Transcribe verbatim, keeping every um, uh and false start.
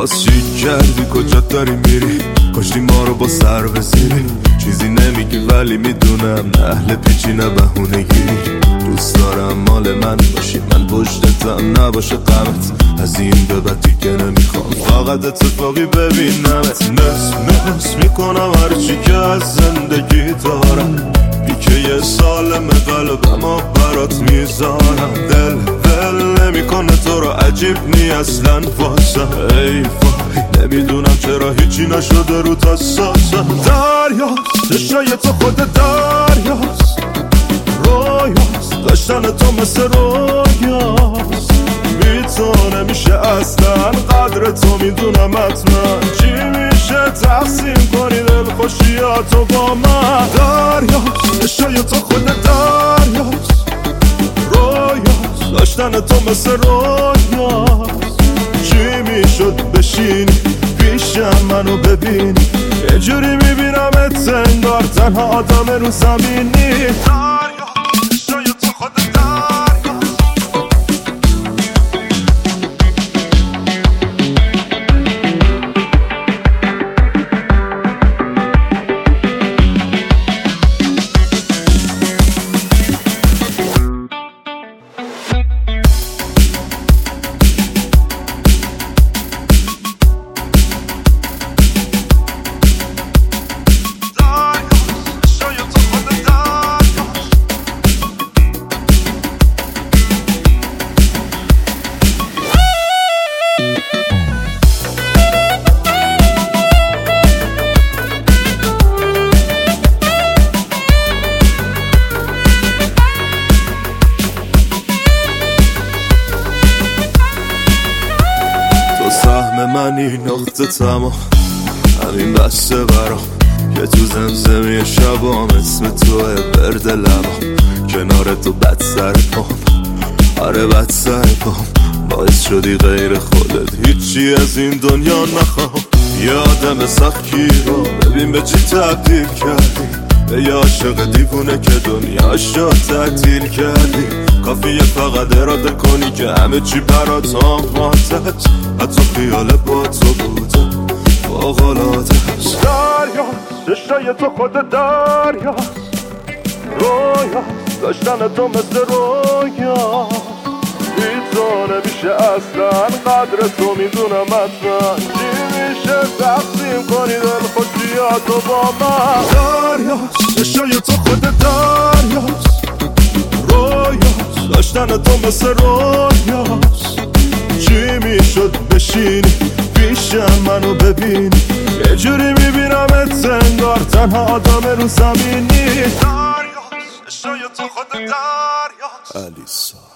باز چی کردی کجا داری میری؟ کشتی ما رو با سر بزیری. چیزی نمیگی ولی میدونم اهل پیچی نه بهونه گیری. دوست دارم مال من باشی، من پشتتم نباشه غمت. از این به بعد دیگه نمیخوام فقط اتفاقی ببینمت. نس نس میکنم هرچی که از زندگی دارم. بیکه یه سالم قلبم و برات میذارم. دل دل نمیکنه تو رو عجیب نی اصلا واسم. ای وای نمیدونم چرا هیچی نشده رو تساسم. دریاست چشای تو خود دریاست، رویاست داشتن تو مثل رویاست. بی تو نمیشه اصلا قدر تو میدونم حتما. چی میشه تقسیم کنی دل خوشیاتو با من؟ دریاست چشای تو خود دریاست، رویاست داشتن تو مثل رویاست. چی میشد بشینی پیشم منو ببینی؟ یه جوری میبینمت انگار تنها آدم رو زمینی. دریاست چشای تو خود سهم منی نقطه تمام همین بسته برام که تو زمزمی شبام اسم توه برد لبام. کنار تو بد سر پام، آره بد سر پام. باعث شدی غیر خودت هیچی از این دنیا نخوام. یادم سختی رو ببین به چی تبدیل کردی. به یه عاشق دیوونه که دنیاش رو تعطیل کردی. کافیه فقط اراده کنی که همه چی برات آماده است. حتی خیال با تو بودم فوق‌العاده است. دریاست چشای تو خود دریاست، رویاست داشتن تو مثل رویاست. بی تو نمیشه اصلا قدر تو میدونم حتما. چی میشه تقسیم کنی دل خوشیاتو با من؟ دریاست چشای تو خود دریاست، رویاست داشتن تو مثل رویاست. چی میشد بشینی پیشم منو ببینی؟ یه جوری میبینمت انگار تنها آدم رو زمینی. دریاست چشای تو خود دریاست. علیسا